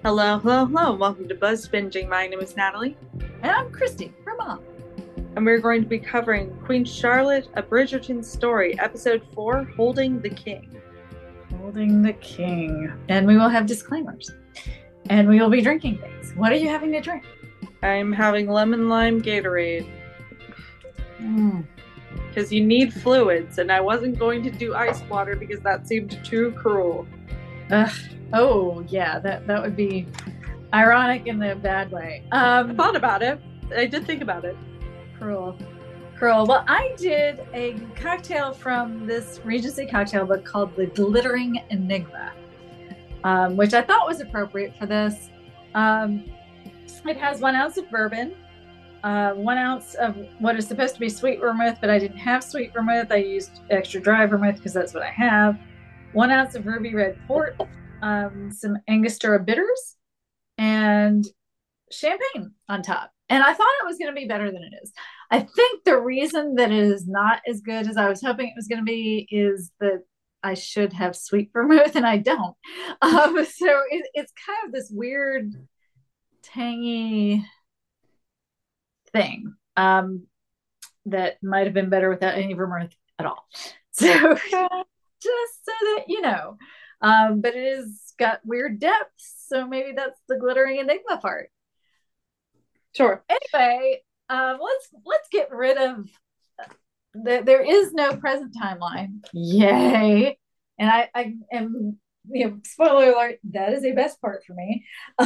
Hello, hello, hello. Welcome to Buzz Binging. My name is Natalie, And I'm Christy, her mom. and we're going to be covering Queen Charlotte, A Bridgerton Story, Episode 4, Holding the King. Holding the king. And we will have disclaimers. And we will be drinking things. What are you having to drink? I'm having lemon lime Gatorade Mm. because you need fluids, and I wasn't going to do ice water because that seemed too cruel. Ugh. Oh, yeah, that would be ironic in the bad way. I thought about it. I did think about it. Cruel. Cruel. Well, I did a cocktail from this Regency cocktail book called The Glittering Enigma, which I thought was appropriate for this. It has 1 ounce of bourbon, 1 ounce of what is supposed to be sweet vermouth, but I didn't have sweet vermouth. I used extra dry vermouth because that's what I have. 1 ounce of ruby red port, some Angostura bitters, and champagne on top. And I thought it was going to be better than it is. I think the reason that it is not as good as I was hoping it was going to be is that I should have sweet vermouth and I don't. It's kind of this weird, tangy thing that might have been better without any vermouth at all. So just so that you know, but it has got weird depths, so maybe that's the glittering enigma part. Sure. Anyway, let's get rid of there is no present timeline. Yay! And I am, spoiler alert, that is a best part for me.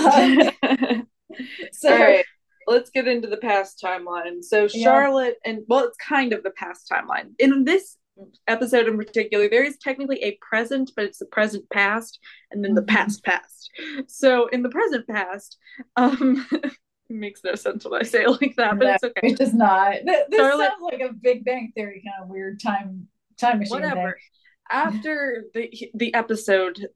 So All right, let's get into the past timeline. So yeah. Charlotte, and well, it's kind of the past timeline. In this episode in particular, there is technically a present, but it's the present past and then the past past. So in the present past, it makes no sense when I say it like that, but No, it's okay. it does not. This Charlotte, sounds like a Big Bang Theory kind of weird time machine thing. whatever. After the episode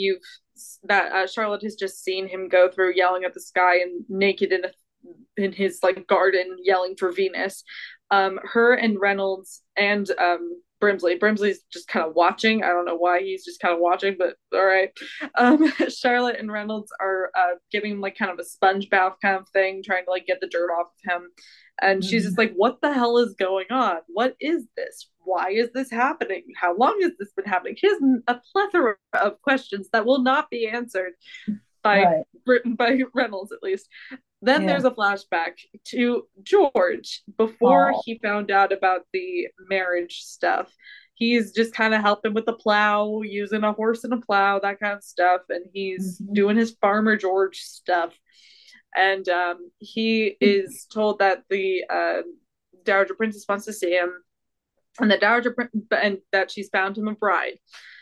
that Charlotte has just seen him go through, yelling at the sky and naked in his like garden, yelling for Venus, her and Reynolds and Brimsley's just kind of watching. I don't know why he's just kind of watching, but all right. Charlotte and Reynolds are giving him like kind of a sponge bath kind of thing, trying to like get the dirt off of him. And she's just like, what the hell is going on? What is this? Why is this happening? How long has this been happening? He has a plethora of questions that will not be answered by Right. by Reynolds, at least. Then Yeah. there's a flashback to George before Oh. he found out about the marriage stuff. He's just kind of helping with the plow, using a horse and a plow, that kind of stuff. And he's Mm-hmm. doing his Farmer George stuff. And he is told that the Dowager Princess wants to see him, and the and that she's found him a bride.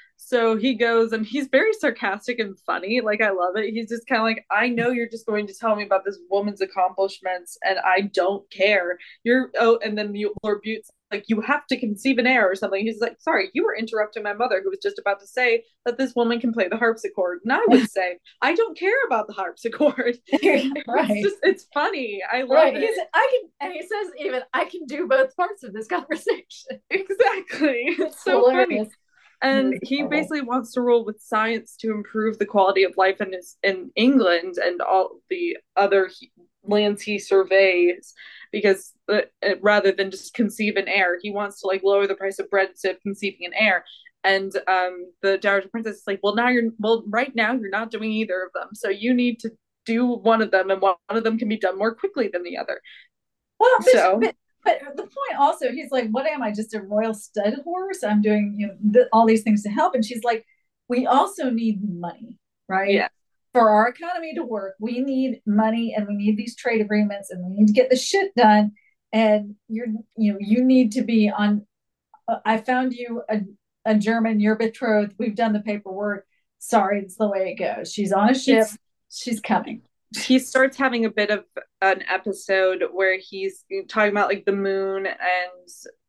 So he goes and he's very sarcastic and funny. Like, I love it. He's just kind of like, I know you're just going to tell me about this woman's accomplishments and I don't care. And then Lord Bute's like, you have to conceive an heir or something. He's like, sorry, you were interrupting my mother who was just about to say that this woman can play the harpsichord. And I would say, I don't care about the harpsichord. Right. It's funny. I love Right. it. And he says even I can do both parts of this conversation. Exactly. It's so funny. Hilarious. And he basically wants to rule with science to improve the quality of life in England and all the other lands he surveys, because rather than just conceive an heir, he wants to like lower the price of bread instead of conceiving an heir. And the Dowager Princess is like, right now you're not doing either of them, so you need to do one of them, and one of them can be done more quickly than the other. Well, So but the point also, he's like, what am I, just a royal stud horse? I'm doing, all these things to help. And she's like, we also need money, right? yeah, For our economy to work, we need money and we need these trade agreements and we need to get the shit done. And you need to be on. I found you a German, you're betrothed. We've done the paperwork. Sorry, it's the way it goes. She's on a ship. he's She's coming. he starts having a bit of an episode where he's talking about like the moon and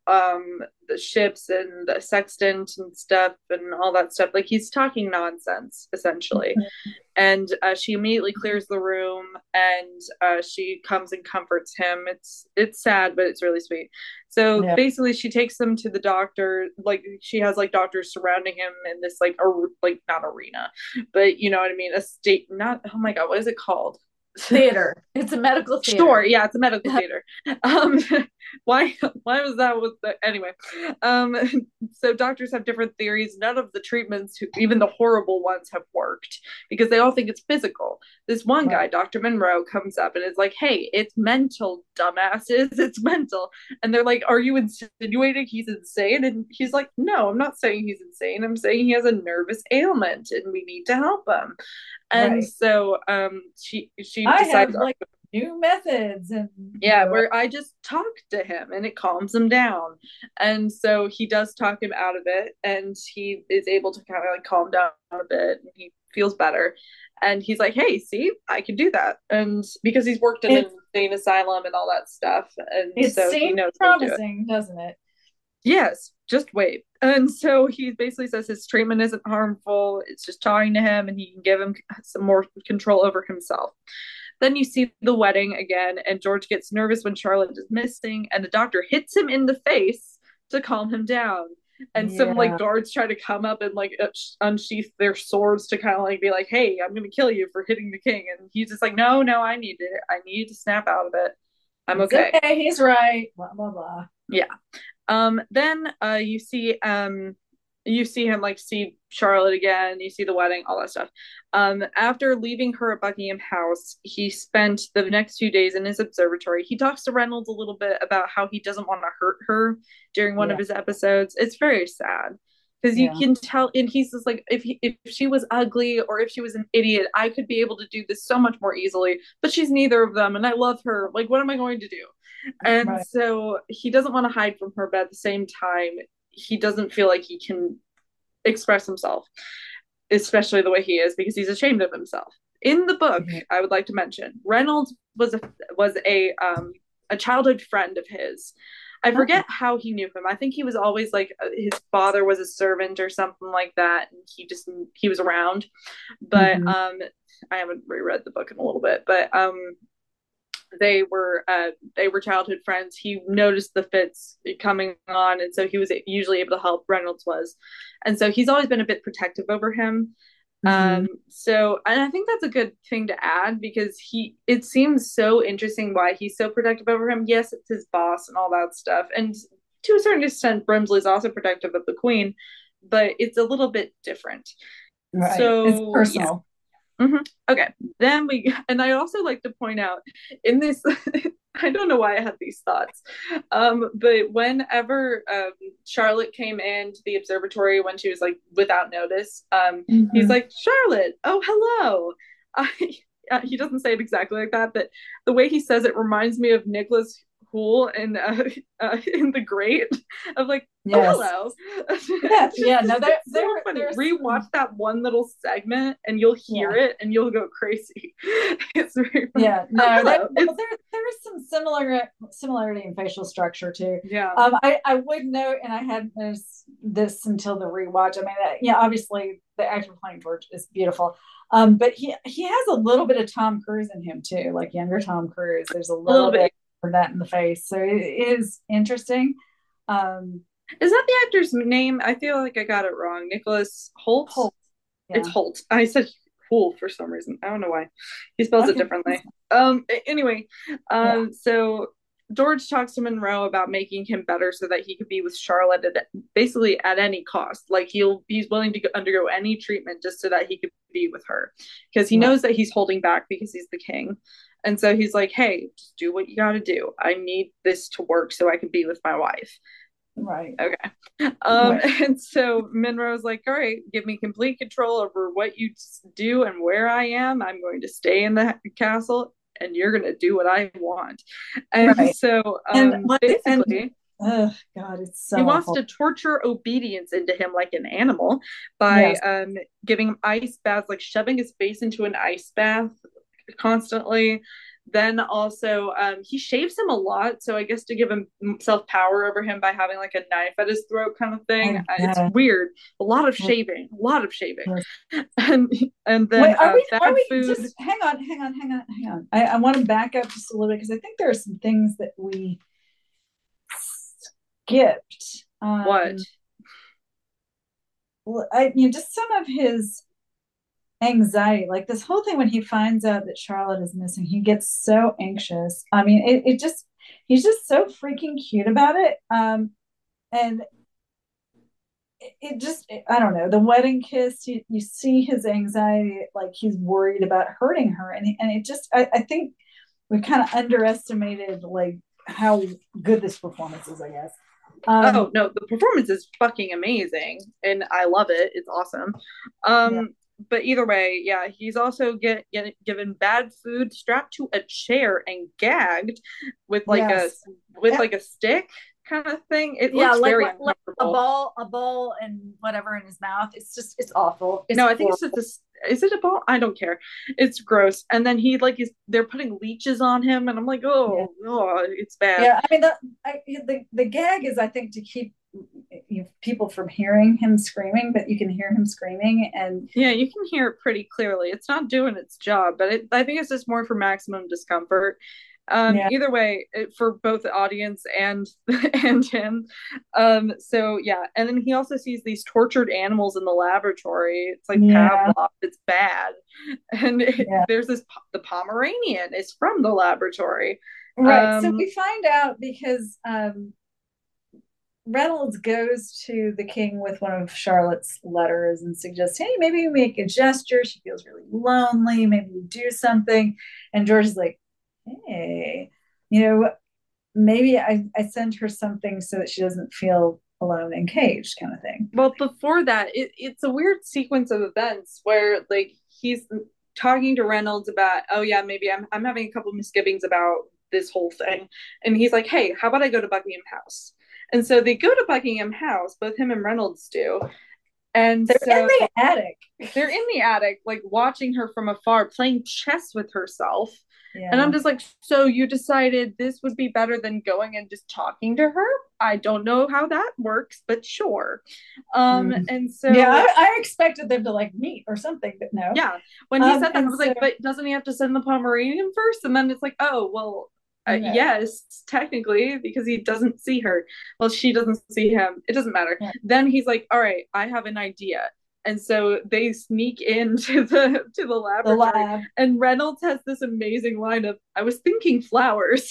the ships and the sextant and stuff and all that stuff. Like, he's talking nonsense essentially. and she immediately clears the room, and she comes and comforts him. It's sad, but it's really sweet. So Yeah. basically, she takes him to the doctor. Like she has like doctors surrounding him in this like not arena, but you know what I mean. A state, not, oh my god, what is it called? Theater. It's a medical Sure, theater. yeah, it's a medical theater. Um, why was that with the anyway? Um, so doctors have different theories. None of the treatments, even the horrible ones, have worked because they all think it's physical. This one guy, Right. Dr. Monroe, comes up and is like, "Hey, it's mental, dumbasses. It's mental." And they're like, "Are you insinuating he's insane?" And he's like, "No, I'm not saying he's insane. I'm saying he has a nervous ailment and we need to help him." And Right. so she I decides, have like new methods and yeah, where I just talk to him and it calms him down. And so he does talk him out of it, and he is able to kind of like calm down a bit, and he feels better. And he's like, "Hey, see, I can do that." And because he's worked in an it insane asylum and all that stuff, and it so he seems knows how to do it. promising, doesn't it? Yes, just wait. And so he basically says his treatment isn't harmful. It's just talking to him, and he can give him some more control over himself. Then you see the wedding again, and George gets nervous when Charlotte is missing, and the doctor hits him in the face to calm him down. And some like Yeah. guards try to come up and like unsheath their swords to kind of like be like, "Hey, I'm gonna kill you for hitting the king." And he's just like, "No, no, I need it. I need to snap out of it. I'm It's okay." okay. He's right. Blah blah blah. Yeah. Then you see him like see Charlotte again, you see the wedding, all that stuff. After leaving her at Buckingham House, he spent the next few days in his observatory. He talks to Reynolds a little bit about how he doesn't want to hurt her during one of Yeah. his episodes. It's very sad because you Yeah. can tell, and he's just like, if she was ugly or if she was an idiot, I could be able to do this so much more easily. But she's neither of them, and I love her. Like, what am I going to do? And Right. so he doesn't want to hide from her, but at the same time, he doesn't feel like he can express himself, especially the way he is, because he's ashamed of himself. In the book, Yeah. I would like to mention Reynolds was a childhood friend of his. I Oh. forget how he knew him. I think he was always like his father was a servant or something like that, and he was around. But Mm-hmm. I haven't reread the book in a little bit, but they were childhood friends. He noticed the fits coming on, and so he was usually able to help. Reynolds was, and so he's always been a bit protective over him. Mm-hmm. So, and I think that's a good thing to add because it seems so interesting why he's so protective over him. Yes, it's his boss and all that stuff, and to a certain extent, Brimsley's also protective of the queen, but it's a little bit different. Right. It's So, yeah. personal. Mm-hmm. Okay. Then and I also like to point out in this, I don't know why I had these thoughts, but whenever Charlotte came into the observatory when she was like without notice, he's Mm-hmm. like, "Charlotte, oh, hello." I, he doesn't say it exactly like that, but the way he says it reminds me of Nicholas Hoole in The Great, of like, "Oh, Yes. hello." Yeah. Yeah. No, It's so funny. there's Rewatch some. that one little segment and you'll hear Yeah. it and you'll go crazy. It's very funny. Yeah, "Oh, no, hello." It's there is some similarity in facial structure too. yeah. I would note, and I hadn't noticed this until the rewatch. I mean, yeah, obviously the actor playing George is beautiful, but he has a little bit of Tom Cruise in him too, like younger Tom Cruise. There's a A little little bit. bit of that in the face, so it is interesting. Um, Is that the actor's name? I feel like I got it wrong. Nicholas Holt? Holt, It's yeah, Holt. I said Hool for some reason. I don't know why. He spells it okay, differently. Anyway, yeah, so George talks to Monroe about making him better so that he could be with Charlotte basically at any cost. Like he's willing to undergo any treatment just so that he could be with her because he right, knows that he's holding back because he's the king. And so he's like, "Hey, just do what you got to do. I need this to work so I can be with my wife." right, Okay. right, And so Monroe's like, "All right, give me complete control over what you do and where I am. I'm going to stay in the castle and you're going to do what I want." And right, so and basically, oh God, it's he so wants awful. to torture obedience into him like an animal by Yes. giving him ice baths, like shoving his face into an ice bath constantly. Then also, he shaves him a lot, so I guess to give himself power over him by having like a knife at his throat kind of thing. It's Yeah. weird. A lot of shaving, Yes. and Wait, then are bad we food. just hang on. I want to back up just a little bit because I think there are some things that we skipped. What? Just some of his anxiety, like this whole thing when he finds out that Charlotte is missing, he gets so anxious. I mean, it just he's just so freaking cute about it. And I don't know, the wedding kiss, you see his anxiety, like he's worried about hurting her, and it just I think we kind of underestimated like how good this performance is, I guess. Oh um no, the performance is fucking amazing, and I love it. It's awesome. yeah, But either way, yeah, he's also get given bad food, strapped to a chair, and gagged with like a yes, with like a stick kind of thing. It yeah, looks very like uncomfortable. a ball and whatever in his mouth. It's awful. It's No, I think it's just horrible. this. Is it a ball? I don't care. It's gross. And then he like is they're putting leeches on him, and I'm like, Yeah, it's bad. yeah. I mean, the gag is, I think, to keep people from hearing him screaming, but you can hear him screaming, and Yeah, you can hear it pretty clearly. It's not doing its job, but I think it's just more for maximum discomfort. yeah, Either way, for both the audience and and him. So yeah, and then he also sees these tortured animals in the laboratory. It's like yeah, Pavlov. It's bad, and yeah. there's this the Pomeranian is from the laboratory. Right. So Um, we find out because Reynolds goes to the king with one of Charlotte's letters and suggests, hey, maybe you make a gesture. She feels really lonely. Maybe you do something. And George is like, hey, you know, maybe I send her something so that she doesn't feel alone and caged, kind of thing. well, before that, it's a weird sequence of events where like he's talking to Reynolds about, oh yeah, maybe I'm having a couple of misgivings about this whole thing, and he's like, hey, how about I go to Buckingham House? And so they go to Buckingham House, both him and Reynolds do, and They're in so the attic. they're in the attic, like watching her from afar, playing chess with herself. And I'm Yeah. just like, so you decided this would be better than going and just talking to her? I don't know how that works, but sure. Mm. And Yeah, so I expected them to like meet or something, but no. yeah, when he said that, I And was so, like, but doesn't he have to send the Pomeranian first? And then it's like, oh, well, no. yes, technically, because he doesn't see her. Well, she doesn't see him. It doesn't matter. Yeah. Then he's like, all right, I have an idea. And so they sneak into the The laboratory, lab. and Reynolds has this amazing line of, "I was thinking flowers."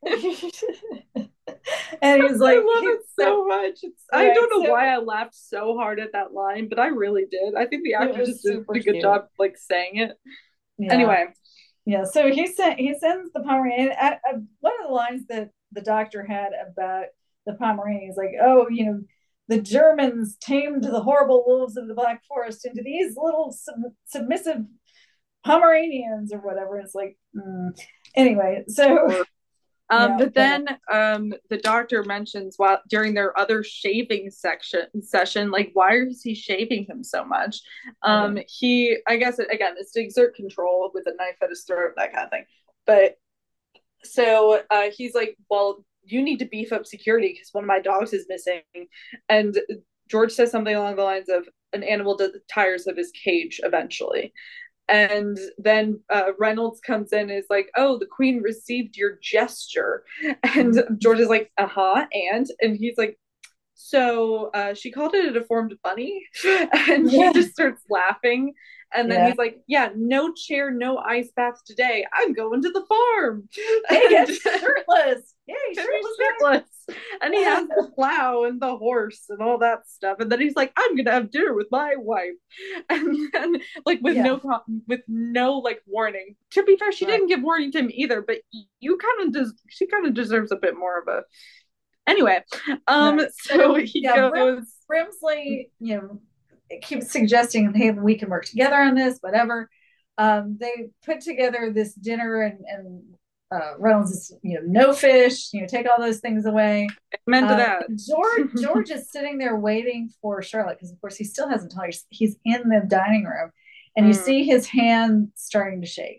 And he's I like, love it so much. I right. don't know So why I laughed so hard at that line, but I really did. I think the it actor just was did super a good cute. job like saying it. Yeah. Anyway, Yeah. So he sends the Pomeranian. One of the lines that the doctor had about the Pomeranian is like, oh, the Germans tamed the horrible wolves of the Black Forest into these little submissive Pomeranians or whatever. It's like, anyway. So sure. yeah, But whatever. then the doctor mentions while during their other shaving section session, like why is he shaving him so much? I don't. He I guess again it's to exert control with a knife at his throat, that kind of thing. But so he's like, well, you need to beef up security because one of my dogs is missing, and George says something along the lines of an animal tires of his cage eventually. And then Reynolds comes in and is like, "Oh, the Queen received your gesture," and George is like, "Uh huh," and he's like, "So she called it a deformed bunny," and he Yeah. just starts laughing. And then Yeah. he's like, "Yeah, no chair, no ice bath today. I'm going to the farm," Hey, and guys, shirtless. Yay, and he's shirtless shirtless, and he guy. has the plow and the horse and all that stuff, and then he's like, I'm gonna have dinner with my wife, and then like Yeah. with no like warning. To be fair, she Right. didn't give warning to him either, but you kind of she kind of deserves a bit more of a anyway. Right. So So he yeah, goes, Brimsley, keeps suggesting, hey, we can work together on this, whatever. They put together this dinner, and Reynolds is, no fish, take all those things away. amen to that. George is sitting there waiting for Charlotte because, of course, he still hasn't told her. He's in the dining room, and you Mm. see his hand starting to shake.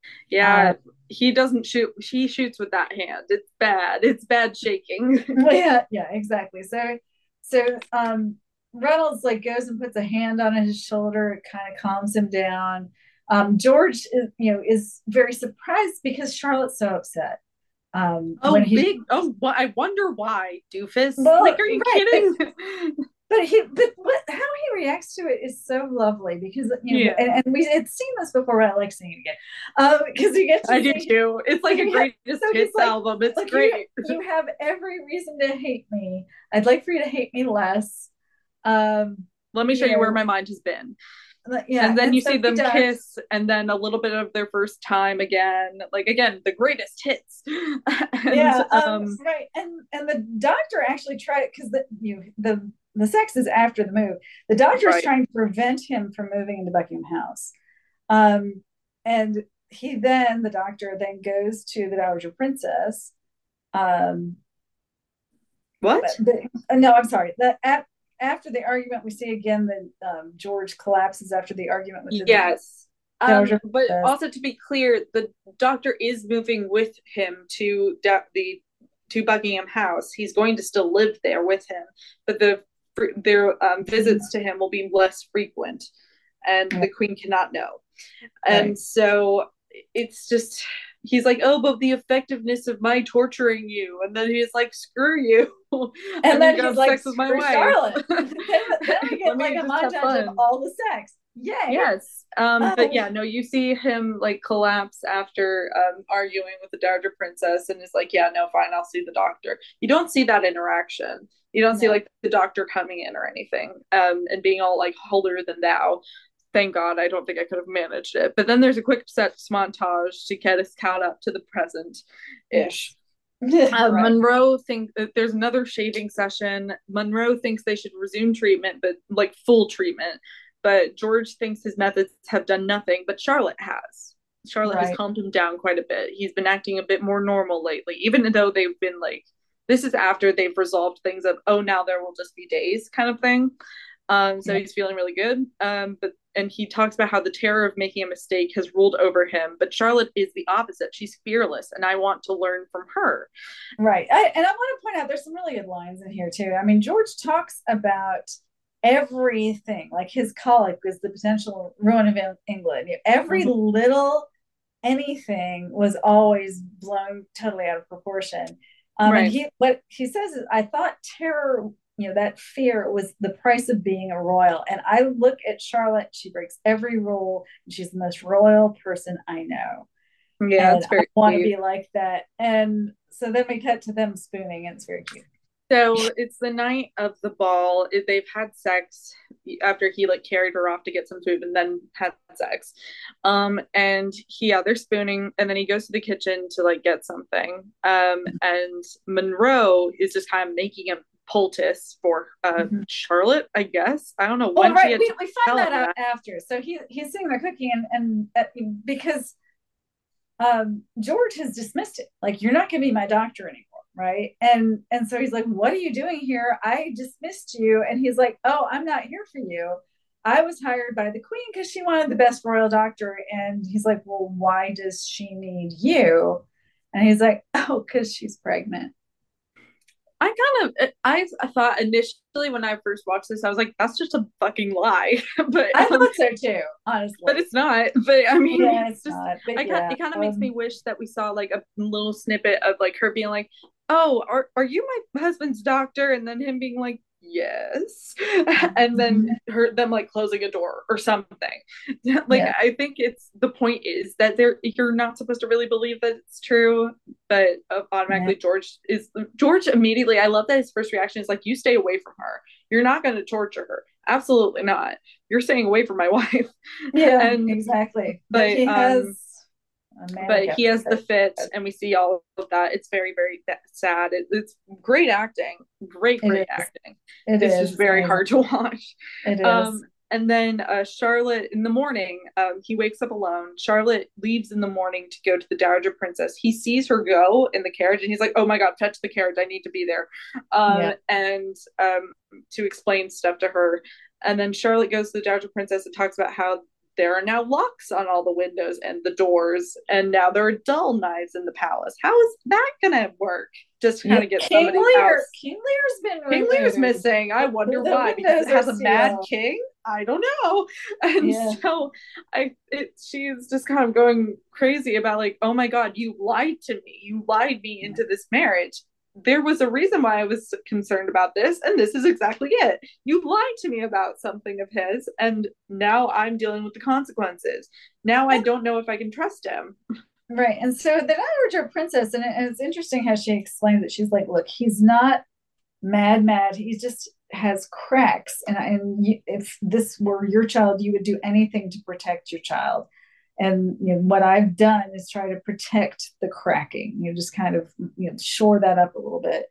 Yeah, he doesn't shoot. He shoots with that hand. It's bad. It's bad shaking. Yeah, exactly. So Reynolds like goes and puts a hand on his shoulder. It kind of calms him down. George is very surprised because Charlotte's so upset. When Oh, he big. Oh, I wonder why, doofus. well, Like, are you right, kidding? but what how he reacts to it is so lovely because Yeah, and we had seen this before, but I like seeing it again because you get to I do see too. It's like a greatest so he's hits album. It's like you great. you have every reason to hate me. I'd like for you to hate me less. Um, Let me show you you where know, my mind has been. yeah, And then and you so see he them does. kiss, and then a little bit of their first time again. Like again, the greatest hits. and Yeah, right, and the doctor actually tried because the sex is after the move. The doctor is right. trying to prevent him from moving into Buckingham House, um, and the doctor then goes to the Dowager Princess. Um, What? no, I'm sorry. After the argument, we see again that George collapses after the argument with the Yes. Dowager But Princess. also to be clear, the doctor is moving with him to Buckingham House. He's going to still live there with him, but their visits to him will be less frequent, and the Queen cannot know. Right. And so it's just he's like, oh, but the effectiveness of my torturing you, and then he's like, screw you. I And need then to he's have like, sex with my screw wife. Charlotte. Then we Let get like me a just have montage of fun. all the sex. Yay. Yes. But yeah, no, you see him like collapse after arguing with the Dowager Princess and is like, yeah, no, fine, I'll see the doctor. You don't see that interaction. You don't see No. like the doctor coming in or anything and being all like holier than thou. Thank God, I don't think I could have managed it. But then there's a quick sex montage to get us caught up to the present ish. Yes. Right. Monroe thinks there's another shaving session. Monroe thinks they should resume treatment, but like full treatment. But George thinks his methods have done nothing, but Charlotte has. Charlotte has Right. calmed him down quite a bit. He's been acting a bit more normal lately, even though they've been like, this is after they've resolved things of, oh, now there will just be days kind of thing. So Yeah. he's feeling really good. But and he talks about how the terror of making a mistake has ruled over him. But Charlotte is the opposite. She's fearless, and I want to learn from her. Right. And I want to point out there's some really good lines in here too. I mean, George talks about everything, like his colic was the potential ruin of England. Every Mm-hmm. little anything was always blown totally out of proportion. And Right. he what he says is, I thought terror, that fear was the price of being a royal. And I look at Charlotte, she breaks every rule, and she's the most royal person I know. Yeah, And it's I very want to sweet. be like that. And so then we cut to them spooning, and it's very cute. So it's the night of the ball. They've had sex after he like carried her off to get some food and then had sex. And yeah, they're spooning, and then he goes to the kitchen to like get something. And Monroe is just kind of making a poultice for Mm-hmm. Charlotte, I guess. I don't know Well, when she right, had to we find tell that him out that. after. So he's sitting there cooking, and because George has dismissed it. Like, you're not going to be my doctor anymore, right? And so he's like, "What are you doing here? I dismissed you." And he's like, "Oh, I'm not here for you. I was hired by the queen because she wanted the best royal doctor." And he's like, "Well, why does she need you?" And he's like, "Oh, because she's pregnant." I thought initially when I first watched this, I was like, that's just a fucking lie. I but thought so too, but honestly. it's not. But I mean, Yeah, it's it's just not, but I yeah, it kind of makes me wish that we saw like a little snippet of like her being like, "Oh, are you my husband's doctor?" And then him being like, "Yes," and then them like closing a door or something. Like yeah, I think it's the point is that you're not supposed to really believe that it's true, but yeah, automatically George immediately. I love that his first reaction is like, "You stay away from her. You're not going to torture her. Absolutely not. You're staying away from my wife." yeah, and exactly. But but he has a but manic he has the fit episode. and we see all of that. It's very very sad. It's great acting, great It is. acting. It It's is. just It's very amazing. hard to watch. It um is. and then Charlotte in the morning, he wakes up alone. Charlotte leaves in the morning to go to the Dowager Princess. He sees her go in the carriage and he's like, oh my god, fetch the carriage, I need to be there. Yeah. And To explain stuff to her. And then Charlotte goes to the Dowager Princess and talks about how there are now locks on all the windows and the doors, and now there are dull knives in the palace. How is that gonna work? Just to Yeah, kind of get somebody out. King Lear's been King Lear's removed. missing. I wonder The why. Because it windows are has a mad sealed. king. I don't know. And Yeah. so she's just kind of going crazy about like, oh my god, you lied to me. You lied me into this marriage. There was a reason why I was concerned about this, and this is exactly it. You lied to me about something of his, and now I'm dealing with the consequences. Now I don't know if I can trust him. Right. And so then I heard princess, and it's interesting how she explains it. She's like, look, he's not mad. He just has cracks. If this were your child, you would do anything to protect your child. And what I've done is try to protect the cracking, just kind of shore that up a little bit.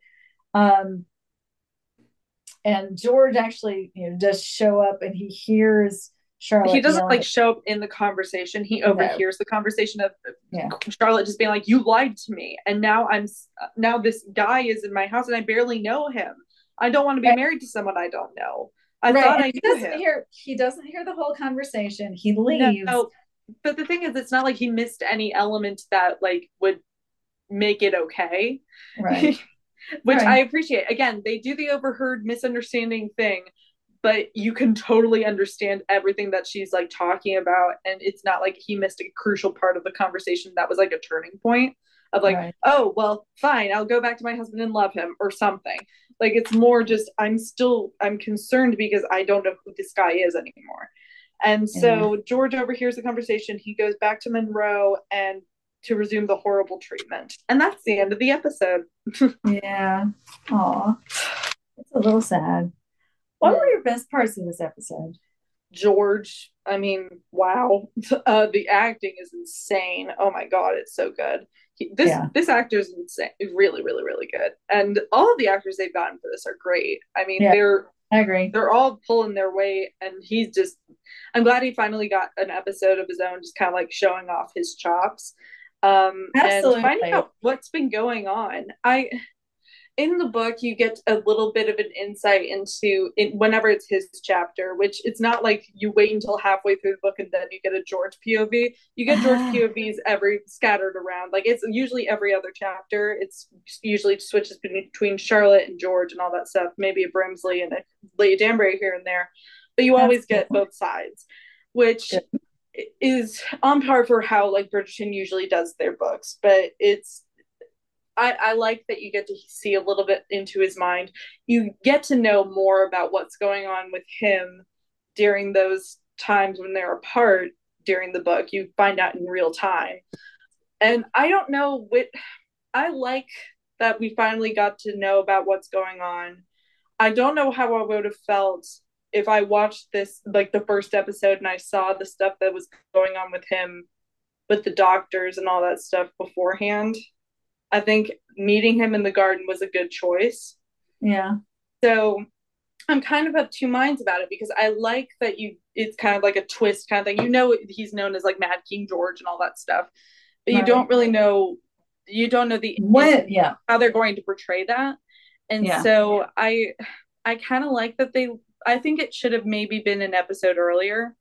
And George actually does show up, and he hears Charlotte. He doesn't like show up in the conversation. He overhears the conversation of Charlotte just being like, "You lied to me, and now this guy is in my house, and I barely know him. I don't want to be married to someone I don't know. I thought I knew him." He doesn't hear the whole conversation. He leaves. No, but the thing is, it's not like he missed any element that like would make it okay, right? Which I appreciate. Again, they do the overheard misunderstanding thing, but you can totally understand everything that she's like talking about, and it's not like he missed a crucial part of the conversation that was like a turning point of like, oh well, fine, I'll go back to my husband and love him or something. Like it's more just I'm concerned because I don't know who this guy is anymore. And so George overhears the conversation. He goes back to Monroe and to resume the horrible treatment. And that's the end of the episode. Yeah. Aw. It's a little sad. What were your best parts of this episode? George, I mean, wow. The acting is insane. Oh my god, it's so good. This actor is insane. Really, really, really good. And all of the actors they've gotten for this are great. I mean, I agree. They're all pulling their weight, and he's just I'm glad he finally got an episode of his own, just kind of like showing off his chops. Absolutely. And finding out what's been going on. In the book, you get a little bit of an insight into whenever it's his chapter, which it's not like you wait until halfway through the book and then you get a George POV. You get George POVs every scattered around. Like it's usually every other chapter. It's usually switches between Charlotte and George and all that stuff. Maybe a Brimsley and a Lady Danbury here and there, but you always get both sides, which is on par for how like Bridgerton usually does their books. But I like that you get to see a little bit into his mind. You get to know more about what's going on with him during those times when they're apart during the book. You find out in real time. And I don't know I like that we finally got to know about what's going on. I don't know how I would have felt if I watched this, like the first episode, and I saw the stuff that was going on with him, with the doctors and all that stuff beforehand. I think meeting him in the garden was a good choice. Yeah. So I'm kind of of two minds about it because I like that it's kind of like a twist kind of thing. He's known as like Mad King George and all that stuff, but you don't really know, how they're going to portray that. And so I kind of like that I think it should have maybe been an episode earlier.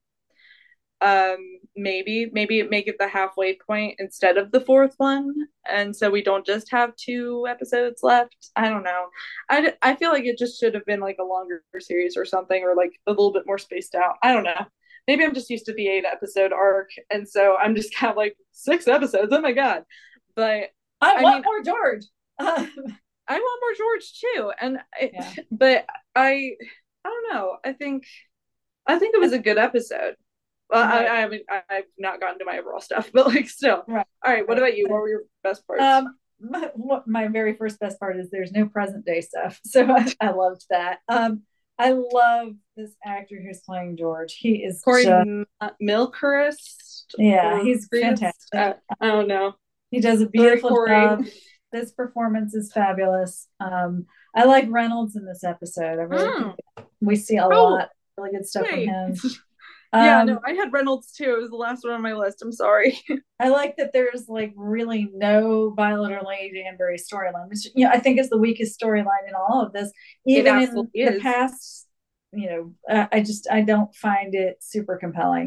Maybe make it the halfway point instead of the fourth one, and so we don't just have 2 episodes left. I don't know. I feel like it just should have been like a longer series or something, or like a little bit more spaced out. I don't know. Maybe I'm just used to the 8-episode arc, and so I'm just kind of like 6 episodes. Oh my god! But I want more George. I want more George too, but I don't know. I think it was a good episode. Well, right. I've not gotten to my overall stuff, but like still. Right. All right. What about you? What were your best parts? My very first best part is there's no present day stuff, so I loved that. I love this actor who's playing George. He is Corey Milchrist. Yeah, he's fantastic. I don't know. He does a beautiful job. This performance is fabulous. I like Reynolds in this episode. I really think we see a lot of really good stuff from him. No, I had Reynolds too. It was the last one on my list. I'm sorry. I like that there's like really no Violet or Lady Danbury storyline, which I think is the weakest storyline in all of this. Even in the past, I don't find it super compelling.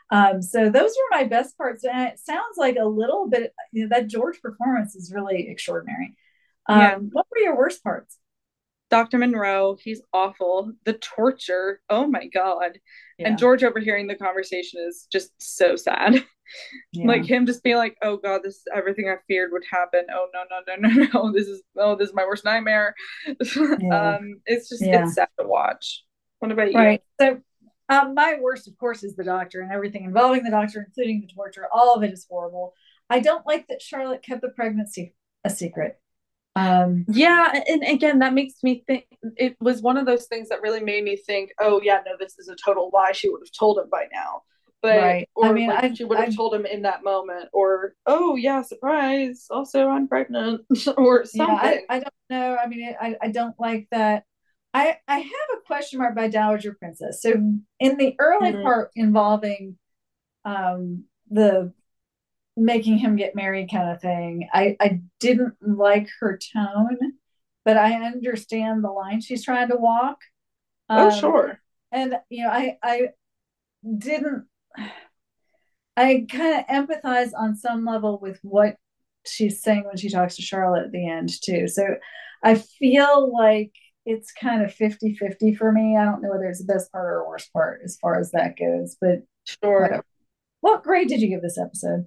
So those were my best parts, and it sounds like a little bit. That George performance is really extraordinary. Yeah. What were your worst parts? Dr. Monroe, he's awful. The torture, oh my God. And Yeah, George overhearing the conversation is just so sad. Like yeah, him just being like, oh God, this is everything I feared would happen. Oh no, no, no, no, no. This is my worst nightmare. yeah, It's yeah. sad to watch. What about you? Right. So, my worst, of course, is the doctor and everything involving the doctor, including the torture. All of it is horrible. I don't like that Charlotte kept the pregnancy a secret. Um, Yeah, and again, that makes me think it was one of those things that really made me think, oh yeah, no, this is a total lie. She would have told him by now. But right. I or mean, like she would have told him in that moment, or oh yeah, surprise, also I'm pregnant, or yeah, something. I don't know. I mean, I don't like that. I have a question mark by Dowager Princess. So in the early Mm. part involving the making him get married kind of thing, I didn't like her tone, but I understand the line she's trying to walk. Oh Um, sure. and I didn't. I kind of empathize on some level with what she's saying when she talks to Charlotte at the end too. So I feel like it's kind of 50-50 for me. I don't know whether it's the best part or worst part as far as that goes, but Sure. whatever. What grade did you give this episode?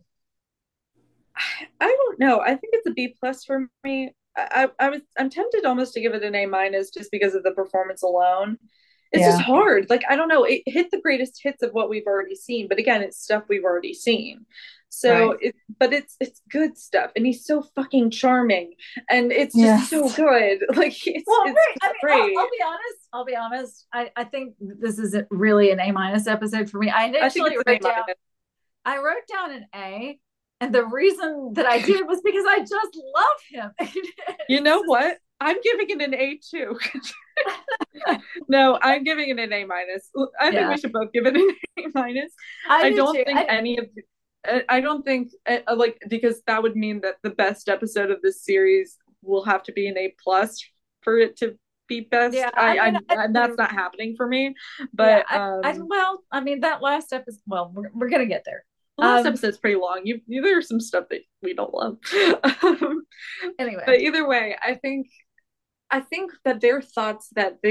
I don't know. I think it's a B plus for me. I'm tempted almost to give it an A minus just because of the performance alone. It's just Yeah. hard. Like I don't know. It hit the greatest hits of what we've already seen, but again, it's stuff we've already seen. Right. But it's good stuff, and he's so fucking charming, and it's just Yes. so good. Like Well, it's right. I mean, great. I'll be honest. I'll be honest. I think this isn't really an A minus episode for me. I think it's an A minus. I wrote down an A, and the reason that I did was because I just love him. You know what? I'm giving it an A too. No, I'm giving it an A minus. I think Yeah, we should both give it an A minus. I I do don't too. think any of I don't think like because that would mean that the best episode of this series will have to be an A plus for it to be Yeah, best. I mean, That's not happening for me. yeah, But well, I mean, that last episode. Well, we're gonna get there. the last episode's pretty long. There's some stuff that we don't love. um, Anyway, but either way, I think that their thoughts that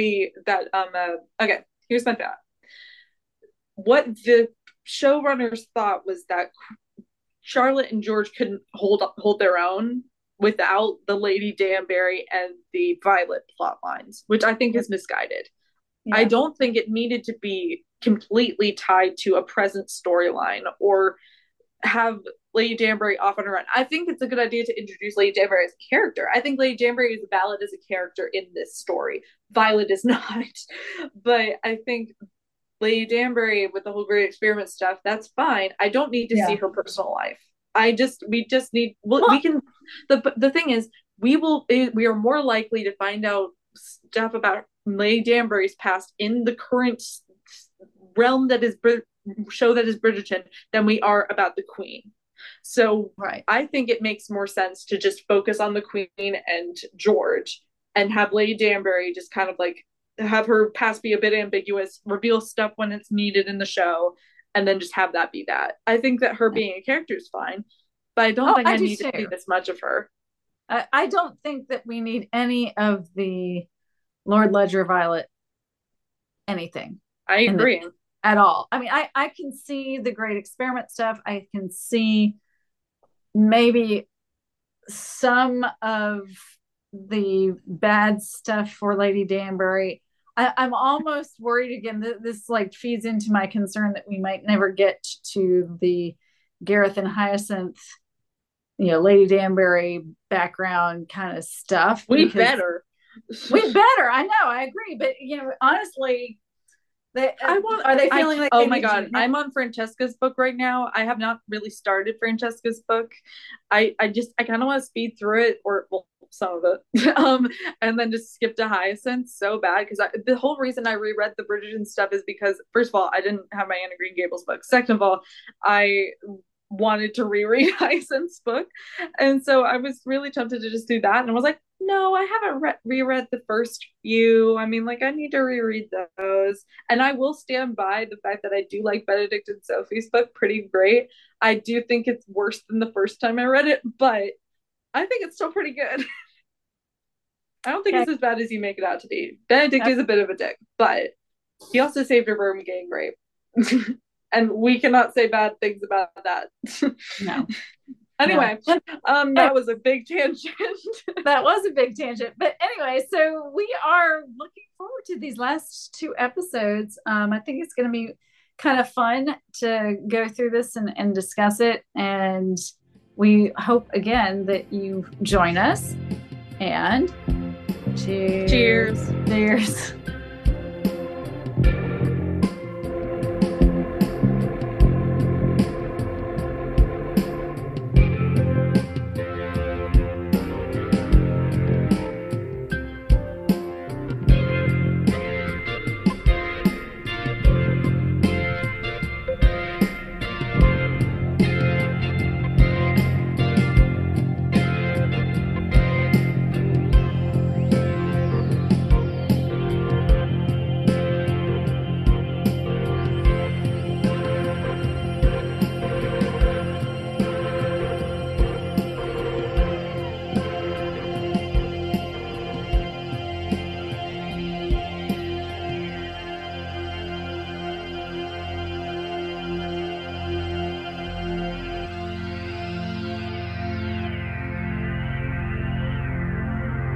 okay, here's my thought. What the showrunners thought was that Charlotte and George couldn't hold their own without the Lady Danbury and the Violet plot lines, which I think is misguided. I yeah, don't think it needed to be completely tied to a present storyline or have Lady Danbury off on her own. I think it's a good idea to introduce Lady Danbury as a character. I think Lady Danbury is valid as a character in this story. Violet is not. But I think Lady Danbury with the whole great experiment stuff, that's fine. I don't need to see yeah. her personal life. We just need well, we Well, can the thing is we are more likely to find out stuff about Lady Danbury's past in the current realm that is show that is Bridgerton than we are about the Queen. So right. I think it makes more sense to just focus on the Queen and George and have Lady Danbury just kind of like have her past be a bit ambiguous, reveal stuff when it's needed in the show, and then just have that be that. I think that her being a character is fine, but I don't Oh, think I I do need to see too. this much of her. I don't think that we need any of the Lord Ledger Violet anything I in this agree. at all. I mean, I can see the great experiment stuff. I can see maybe some of the bad stuff for Lady Danbury. I'm almost worried again that this like feeds into my concern that we might never get to the Gareth and Hyacinth, Lady Danbury background kind of stuff We because better. we better. I know, I agree, but honestly, I want. are they I. feeling like Oh they my need to? god! I'm on Francesca's book right now. I have not really started Francesca's book. I kind of want to speed through it, or well, some of it, and then just skip to Hyacinth so bad because the whole reason I reread the Bridgerton stuff is because first of all, I didn't have my Anna Green Gables book. Second of all, I wanted to reread Hyacinth's book. And so I was really tempted to just do that. And I was like, no, I haven't reread the first few. I mean, like, I need to reread those. And I will stand by the fact that I do like Benedict and Sophie's book pretty great. I do think it's worse than the first time I read it, but I think it's still pretty good. I don't think Okay. it's as bad as you make it out to be. Benedict is a bit of a dick, but he also saved her from getting raped. And we cannot say bad things about that. No. Anyway, that was a big tangent. That was a big tangent. But anyway, so we are looking forward to these last two episodes. I think it's going to be kind of fun to go through this and discuss it. And we hope again that you join us. And cheers. Cheers. Cheers.